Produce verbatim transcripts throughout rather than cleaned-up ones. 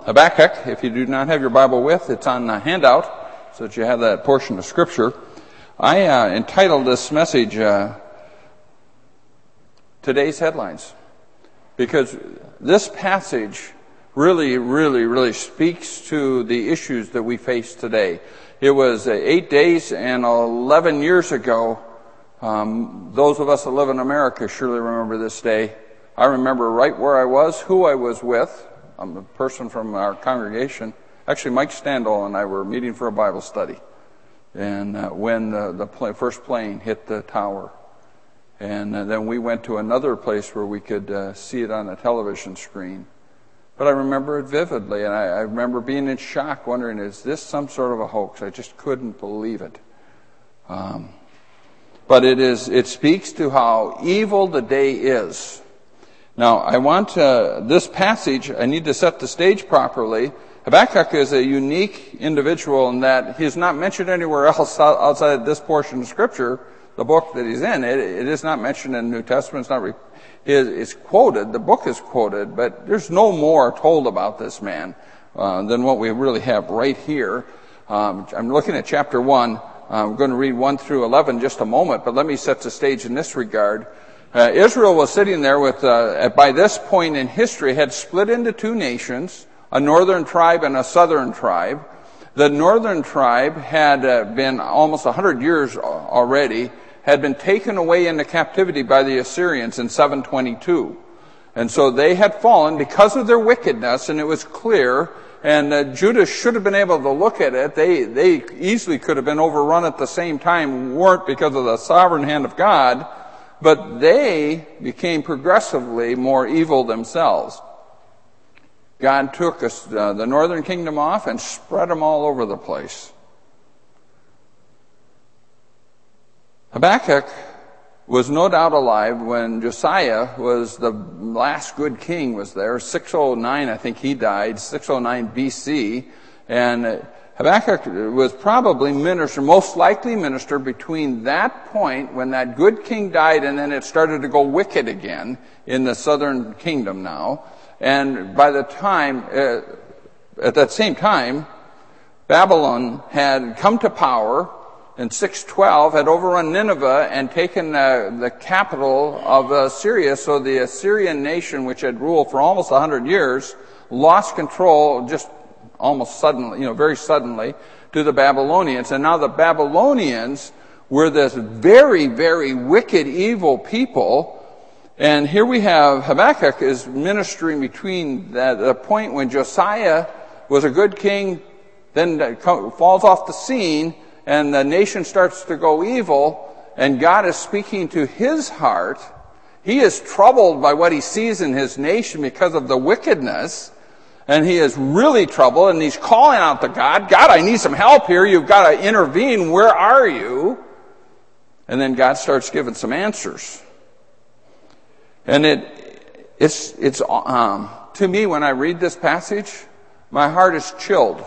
Habakkuk. If you do not have your Bible with, it's on the handout so that you have that portion of Scripture. I uh, entitled this message, uh, Today's Headlines, because this passage really, really, really speaks to the issues that we face today. It was uh, eight days and eleven years ago. Um, those of us that live in America surely remember this day. I remember right where I was, who I was with. I'm a person from our congregation. Actually, Mike Standall and I were meeting for a Bible study. And uh, when the, the pl- first plane hit the tower. And uh, then we went to another place where we could uh, see it on a television screen. But I remember it vividly, and I, I remember being in shock, wondering, is this some sort of a hoax? I just couldn't believe it. Um, but it is. It speaks to how evil the day is. Now, I want to, this passage, I need to set the stage properly. Habakkuk is a unique individual in that he's not mentioned anywhere else outside this portion of Scripture, the book that he's in. It, it is not mentioned in the New Testament. It's not re, it, it's quoted. The book is quoted, but there's no more told about this man uh, than what we really have right here. Um, I'm looking at chapter one. I'm going to read one through eleven in just a moment, but let me set the stage in this regard. Uh, Israel was sitting there with, uh, by this point in history, had split into two nations, a northern tribe and a southern tribe. The northern tribe had uh, been almost one hundred years already, had been taken away into captivity by the Assyrians in seven twenty-two. And so they had fallen because of their wickedness, and it was clear, and uh, Judah should have been able to look at it. They, they easily could have been overrun at the same time, weren't because of the sovereign hand of God, but they became progressively more evil themselves. God took us, uh, the northern kingdom off and spread them all over the place. Habakkuk was no doubt alive when Josiah was the last good king was there. six oh nine, I think he died, six oh nine B C. And Habakkuk was probably minister, most likely minister between that point when that good king died and then it started to go wicked again in the southern kingdom now. And by the time, uh, at that same time, Babylon had come to power in six twelve, had overrun Nineveh and taken uh, the capital of uh, Syria. So the Assyrian nation, which had ruled for almost one hundred years, lost control just almost suddenly, you know, very suddenly, to the Babylonians. And now the Babylonians were this very, very wicked, evil people. And here we have Habakkuk is ministering between the, the point when Josiah was a good king, then falls off the scene, and the nation starts to go evil, and God is speaking to his heart. He is troubled by what he sees in his nation because of the wickedness, and he is really troubled, and he's calling out to God, God, I need some help here. You've got to intervene. Where are you? And then God starts giving some answers. And it, it's, it's, um, to me, when I read this passage, my heart is chilled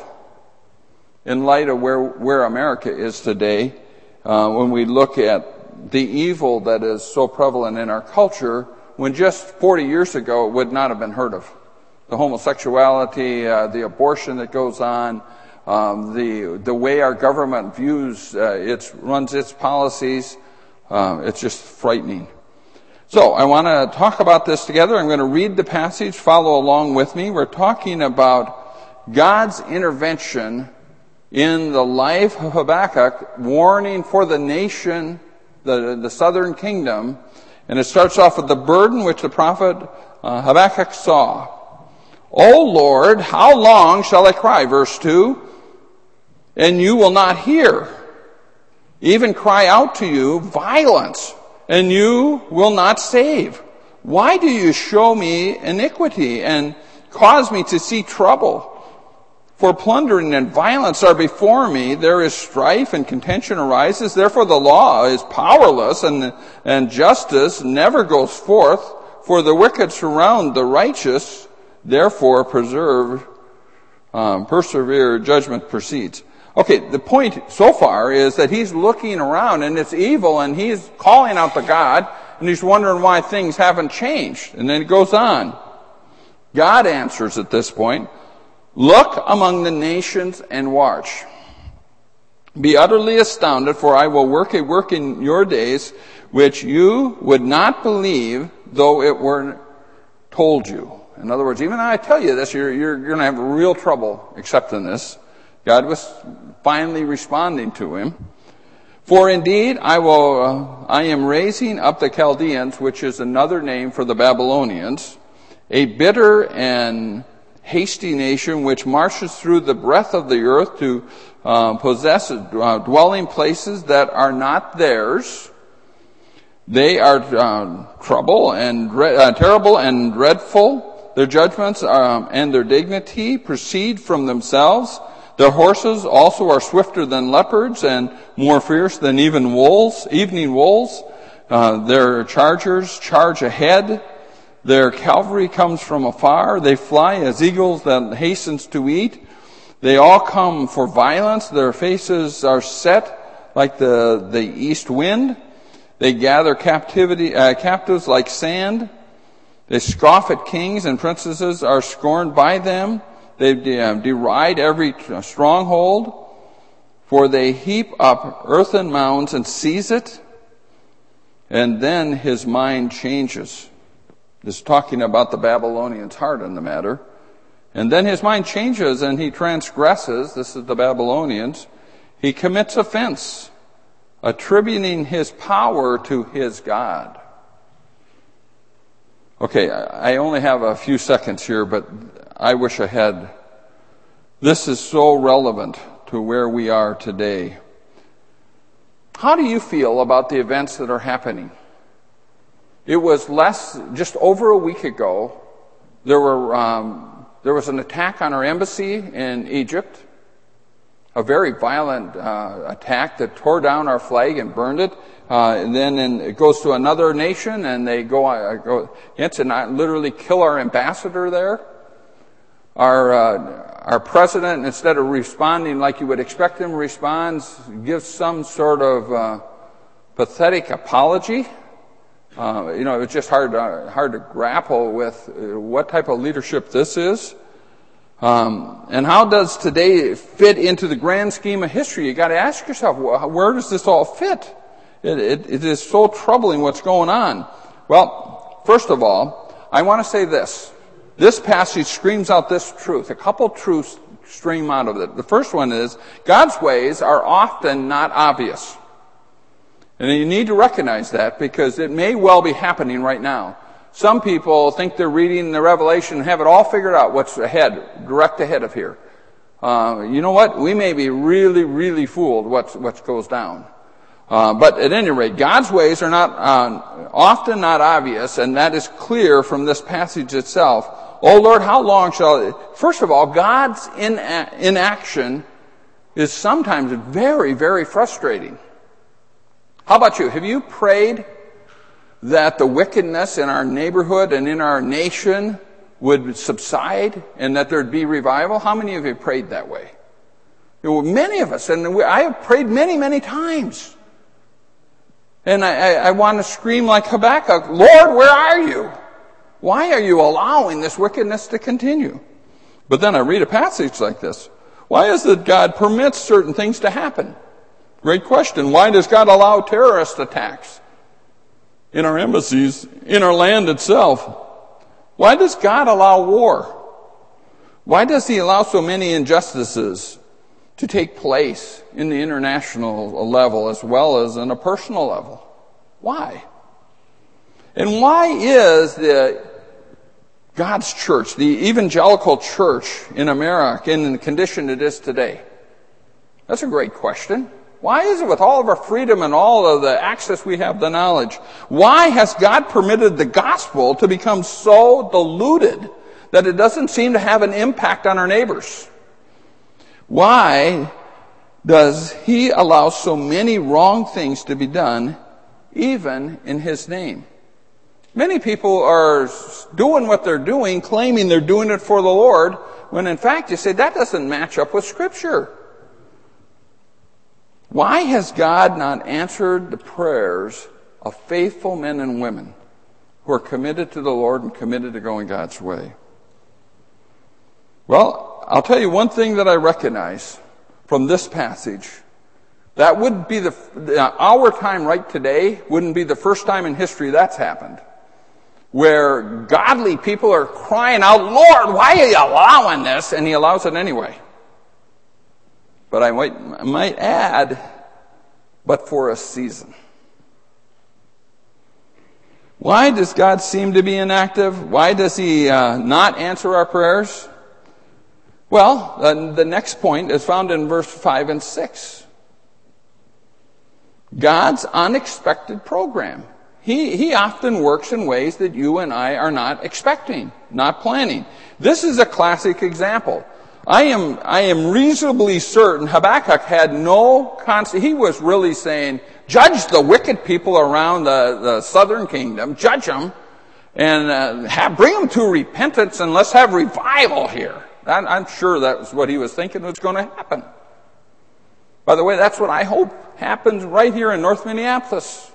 in light of where, where America is today, uh, when we look at the evil that is so prevalent in our culture, when just forty years ago it would not have been heard of. The homosexuality, uh, the abortion that goes on, um, the, the way our government views, uh, its, runs its policies, uh, it's just frightening. So I want to talk about this together. I'm going to read the passage. Follow along with me. We're talking about God's intervention in the life of Habakkuk, warning for the nation, the, the southern kingdom. And it starts off with the burden which the prophet uh, Habakkuk saw. O Lord, how long shall I cry? Verse two. And you will not hear. Even cry out to you violence, and you will not save. Why do you show me iniquity and cause me to see trouble? For plundering and violence are before me. There is strife and contention arises. Therefore the law is powerless, and, and justice never goes forth. For the wicked surround the righteous. Therefore preserve, um, persevere, judgment proceeds. Okay, the point so far is that he's looking around and it's evil, and he's calling out to God, and he's wondering why things haven't changed. And then it goes on. God answers at this point, Look among the nations and watch. Be utterly astounded, for I will work a work in your days which you would not believe, though it were told you. In other words, even though I tell you this, you're, you're going to have real trouble accepting this. God was finally responding to him. For indeed, I will, uh, I am raising up the Chaldeans, which is another name for the Babylonians, a bitter and hasty nation which marches through the breadth of the earth to uh, possess uh, dwelling places that are not theirs. They are uh, trouble and uh, terrible and dreadful. Their judgments um, and their dignity proceed from themselves. Their horses also are swifter than leopards and more fierce than even wolves, evening wolves. Uh, their chargers charge ahead. Their cavalry comes from afar. They fly as eagles that hastens to eat. They all come for violence. Their faces are set like the, the east wind. They gather captivity, uh, captives like sand. They scoff at kings, and princesses are scorned by them. They uh, deride every stronghold, for they heap up earthen mounds and seize it. And then his mind changes. This is talking about the Babylonians' heart in the matter. And then his mind changes and he transgresses. This is the Babylonians. He commits offense, attributing his power to his God. Okay, I only have a few seconds here, but I wish I had. This is so relevant to where we are today. How do you feel about the events that are happening? It was less, just over a week ago, there were um, there was an attack on our embassy in Egypt, a very violent uh, attack that tore down our flag and burned it. Uh, and then in, it goes to another nation, and they go, uh, go against and literally kill our ambassador there. Our uh, our president, instead of responding like you would expect him to respond, gives some sort of uh, pathetic apology. Uh, you know, it was just hard to, hard to grapple with what type of leadership this is. Um, and how does today fit into the grand scheme of history? You got to ask yourself, where does this all fit? It, it, it is so troubling what's going on. Well, first of all, I want to say this. This passage screams out this truth. A couple truths stream out of it. The first one is, God's ways are often not obvious. And you need to recognize that because it may well be happening right now. Some people think they're reading the Revelation and have it all figured out what's ahead, direct ahead of here. Uh, you know what? We may be really, really fooled what what goes down. Uh, but at any rate, God's ways are not uh, often not obvious, and that is clear from this passage itself. Oh Lord, how long shall it? First of all, God's in inaction is sometimes very, very frustrating. How about you? Have you prayed that the wickedness in our neighborhood and in our nation would subside and that there'd be revival? How many of you prayed that way? There were many of us, and we, I have prayed many, many times. And I, I, I want to scream like Habakkuk, Lord, where are you? Why are you allowing this wickedness to continue? But then I read a passage like this. Why is it God permits certain things to happen? Great question. Why does God allow terrorist attacks in our embassies, in our land itself? Why does God allow war? Why does he allow so many injustices to take place in the international level as well as in a personal level? Why? And why is the God's church, the evangelical church in America, in the condition it is today? That's a great question. Why is it with all of our freedom and all of the access we have to knowledge? Why has God permitted the gospel to become so diluted that it doesn't seem to have an impact on our neighbors? Why does he allow so many wrong things to be done, even in his name? Many people are doing what they're doing, claiming they're doing it for the Lord, when in fact you say that doesn't match up with Scripture. Why has God not answered the prayers of faithful men and women who are committed to the Lord and committed to going God's way? Well, I'll tell you one thing that I recognize from this passage. That wouldn't be the, our time right today wouldn't be the first time in history that's happened. Where godly people are crying out, Lord, why are you allowing this? And he allows it anyway. But I might, I might add, but for a season. Why does God seem to be inactive? Why does he uh, not answer our prayers? Well, uh, the next point is found in verse five and six. God's unexpected program. He, he often works in ways that you and I are not expecting, not planning. This is a classic example. I am, I am reasonably certain Habakkuk had no concept. He was really saying, judge the wicked people around the, the southern kingdom, judge them, and uh, have, bring them to repentance, and let's have revival here. I'm, I'm sure that was what he was thinking was going to happen. By the way, that's what I hope happens right here in North Minneapolis.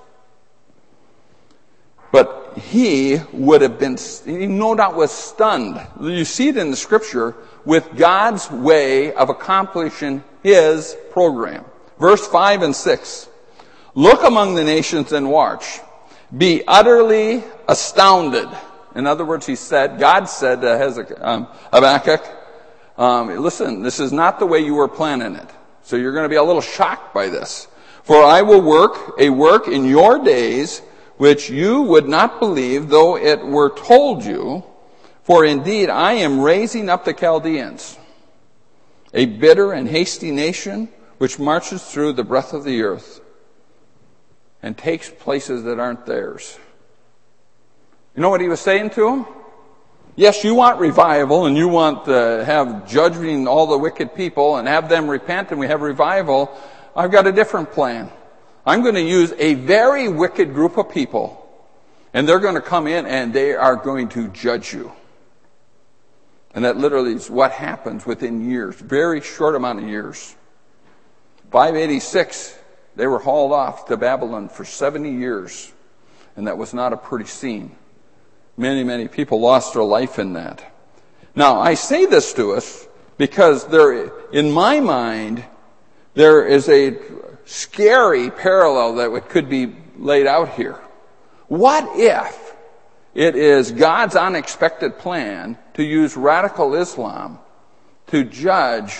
But he would have been, he no doubt was stunned. You see it in the scripture with God's way of accomplishing his program. Verse five and six. Look among the nations and watch. Be utterly astounded. In other words, he said, God said to Hezekiah, um, Habakkuk, um, listen, this is not the way you were planning it. So you're going to be a little shocked by this. For I will work a work in your days which you would not believe, though it were told you. For indeed I am raising up the Chaldeans, a bitter and hasty nation which marches through the breadth of the earth and takes places that aren't theirs. You know what he was saying to them? Yes, you want revival, and you want to have judging all the wicked people and have them repent, and we have revival. I've got a different plan. I'm going to use a very wicked group of people, and they're going to come in and they are going to judge you. And that literally is what happens within years, very short amount of years. five eighty-six, they were hauled off to Babylon for seventy years, and that was not a pretty scene. Many, many people lost their life in that. Now, I say this to us because there, in my mind, there is a scary parallel that could be laid out here. What if it is God's unexpected plan to use radical Islam to judge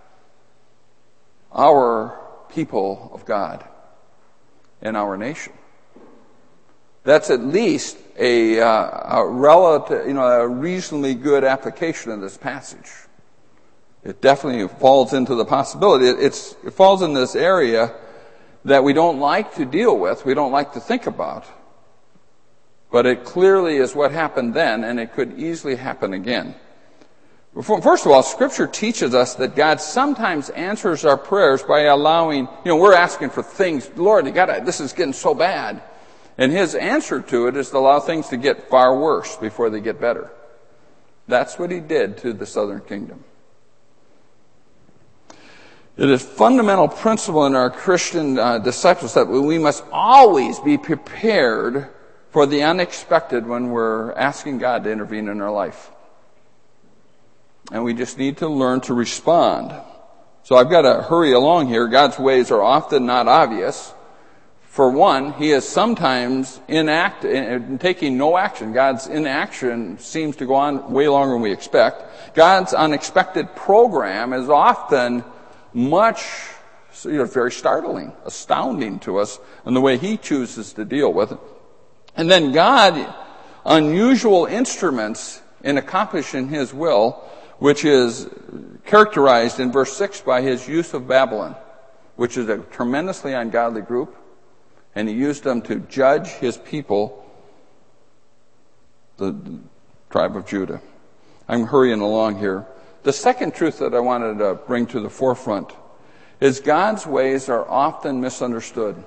our people of God and our nation? That's at least a, uh, a relative, you know, a reasonably good application of this passage. It definitely falls into the possibility. It, it's, it falls in this area that we don't like to deal with, we don't like to think about. But it clearly is what happened then, and it could easily happen again. First of all, Scripture teaches us that God sometimes answers our prayers by allowing, you know, we're asking for things. Lord, you gotta, this is getting so bad. And his answer to it is to allow things to get far worse before they get better. That's what he did to the southern kingdom. It is a fundamental principle in our Christian uh, discipleship that we must always be prepared for the unexpected when we're asking God to intervene in our life. And we just need to learn to respond. So I've got to hurry along here. God's ways are often not obvious. For one, he is sometimes inact, in, taking no action. God's inaction seems to go on way longer than we expect. God's unexpected program is often much, you know, very startling, astounding to us in the way he chooses to deal with it. And then God, unusual instruments in accomplishing his will, which is characterized in verse six by his use of Babylon, which is a tremendously ungodly group. And he used them to judge his people, the tribe of Judah. I'm hurrying along here. The second truth that I wanted to bring to the forefront is God's ways are often misunderstood.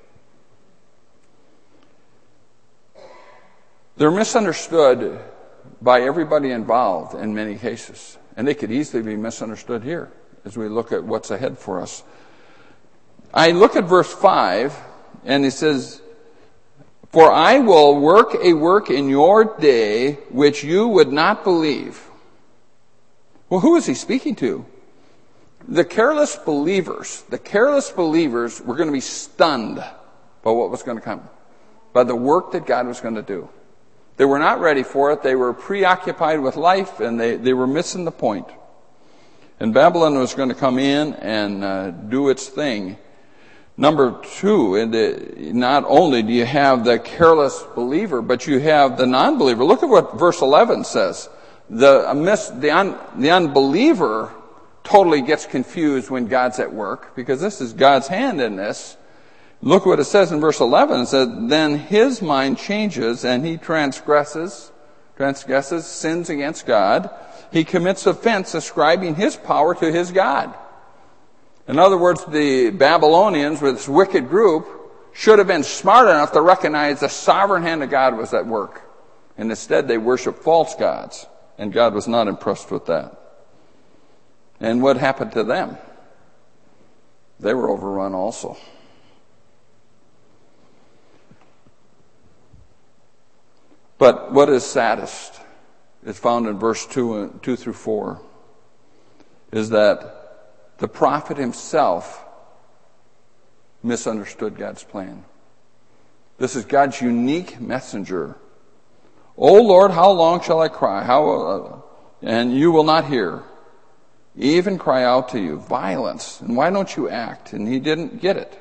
They're misunderstood by everybody involved in many cases. And they could easily be misunderstood here as we look at what's ahead for us. I look at verse five. And he says, for I will work a work in your day which you would not believe. Well, who is he speaking to? The careless believers. The careless believers were going to be stunned by what was going to come, by the work that God was going to do. They were not ready for it. They were preoccupied with life, and they, they were missing the point. And Babylon was going to come in and uh, do its thing. Number two, not only do you have the careless believer, but you have the non-believer. Look at what verse eleven says. The, the, un, the unbeliever totally gets confused when God's at work, because this is God's hand in this. Look what it says in verse eleven. It says, then his mind changes and he transgresses, transgresses, sins against God. He commits offense, ascribing his power to his God. In other words, the Babylonians, with this wicked group, should have been smart enough to recognize the sovereign hand of God was at work. And instead they worshiped false gods. And God was not impressed with that. And what happened to them? They were overrun also. But what is saddest is found in verse two, two through four, is that the prophet himself misunderstood God's plan. This is God's unique messenger. O Lord, how long shall I cry? How, uh, and you will not hear. Even cry out to you, violence, and why don't you act? And he didn't get it.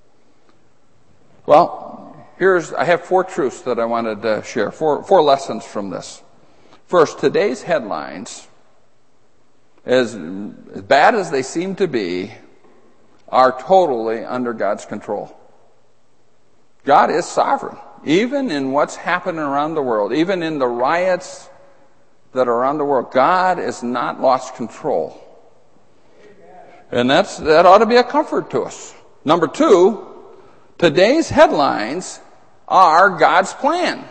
Well, here's, I have four truths that I wanted to share, four, four lessons from this. First, today's headlines, as, as bad as they seem to be, are totally under God's control. God is sovereign. Even in what's happening around the world, even in the riots that are around the world, God has not lost control. And that's, that ought to be a comfort to us. Number two, today's headlines are God's plan.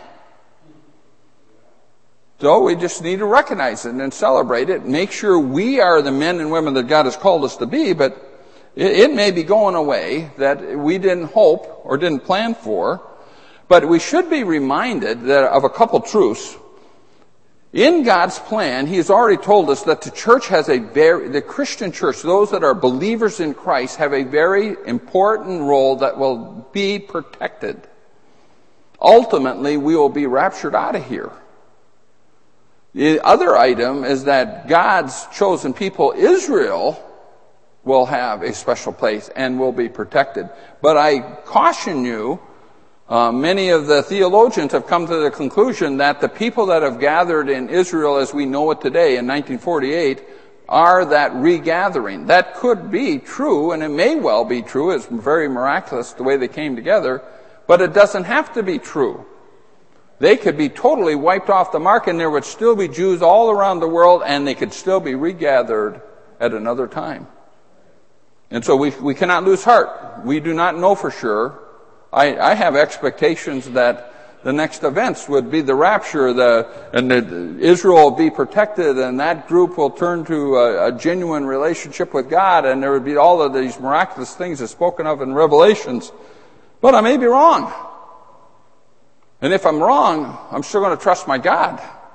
So we just need to recognize it and celebrate it. Make sure we are the men and women that God has called us to be, but it, it may be going away that we didn't hope or didn't plan for. But we should be reminded that of a couple truths. In God's plan, He has already told us that the church has a very, the Christian church, those that are believers in Christ, have a very important role that will be protected. Ultimately, we will be raptured out of here. The other item is that God's chosen people, Israel, will have a special place and will be protected. But I caution you, Uh, many of the theologians have come to the conclusion that the people that have gathered in Israel as we know it today in nineteen forty-eight are that regathering. That could be true, and it may well be true. It's very miraculous the way they came together, but it doesn't have to be true. They could be totally wiped off the mark, and there would still be Jews all around the world, and they could still be regathered at another time. And so we, we cannot lose heart. We do not know for sure. I, I have expectations that the next events would be the rapture, the, and the, Israel will be protected, and that group will turn to a, a genuine relationship with God, and there would be all of these miraculous things that's spoken of in Revelations. But I may be wrong. And if I'm wrong, I'm still going to trust my God.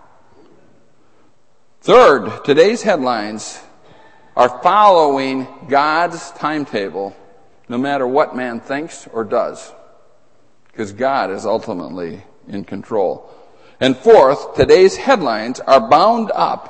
Third, today's headlines are following God's timetable, no matter what man thinks or does. Because God is ultimately in control. And fourth, today's headlines are bound up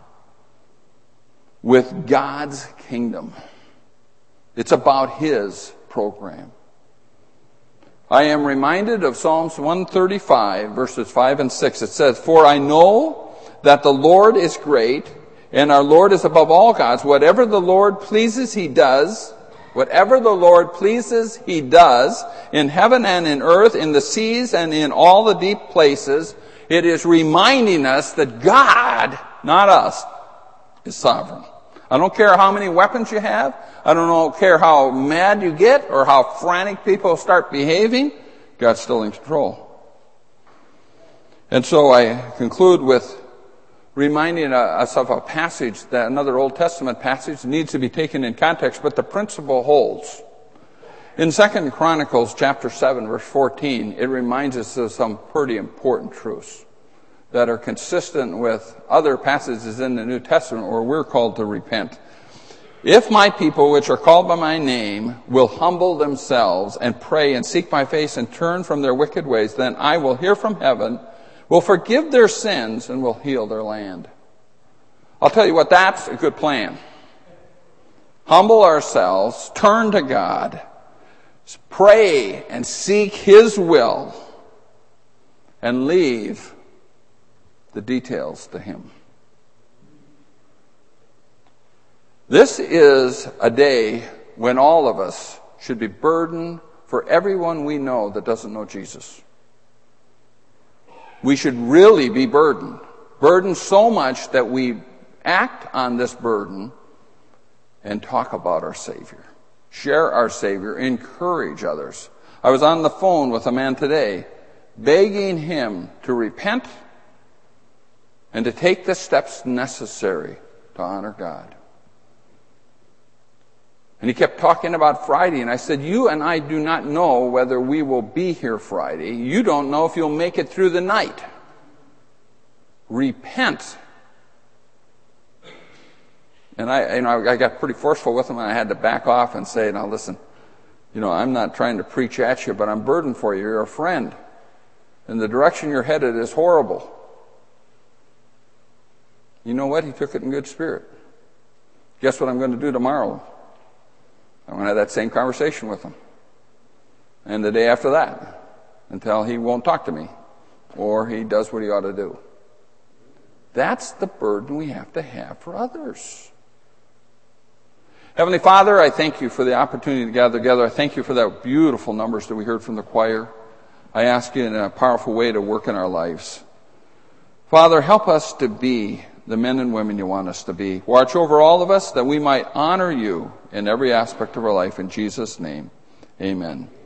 with God's kingdom. It's about His program. I am reminded of Psalms one thirty-five, verses five and six. It says, "For I know that the Lord is great, and our Lord is above all gods. Whatever the Lord pleases, He does. Whatever the Lord pleases, He does, in heaven and in earth, in the seas and in all the deep places." It is reminding us that God, not us, is sovereign. I don't care how many weapons you have. I don't care how mad you get or how frantic people start behaving. God's still in control. And so I conclude with reminding us of a passage, that another Old Testament passage needs to be taken in context, but the principle holds. In Second Chronicles chapter seven, verse fourteen, it reminds us of some pretty important truths. that are consistent with other passages in the New Testament where we're called to repent. If my people, which are called by my name, will humble themselves and pray and seek my face and turn from their wicked ways, then I will hear from heaven, will forgive their sins, and will heal their land. I'll tell you what, that's a good plan. Humble ourselves, turn to God, pray and seek His will, and leave the details to Him. This is a day when all of us should be burdened for everyone we know that doesn't know Jesus. We should really be burdened. Burdened so much that we act on this burden and talk about our Savior. Share our Savior. Encourage others. I was on the phone with a man today begging him to repent and to take the steps necessary to honor God. And he kept talking about Friday, and I said, you and I do not know whether we will be here Friday. You don't know if you'll make it through the night. Repent. And I, you know, I got pretty forceful with him, and I had to back off and say, now listen, you know, I'm not trying to preach at you, but I'm burdened for you. You're a friend. And the direction you're headed is horrible. You know what? He took it in good spirit. Guess what I'm going to do tomorrow? I'm going to have that same conversation with him. And the day after that, until he won't talk to me, or he does what he ought to do. That's the burden we have to have for others. Heavenly Father, I thank you for the opportunity to gather together. I thank you for that beautiful numbers that we heard from the choir. I ask you in a powerful way to work in our lives. Father, help us to be the men and women you want us to be. Watch over all of us that we might honor you in every aspect of our life. In Jesus' name, amen.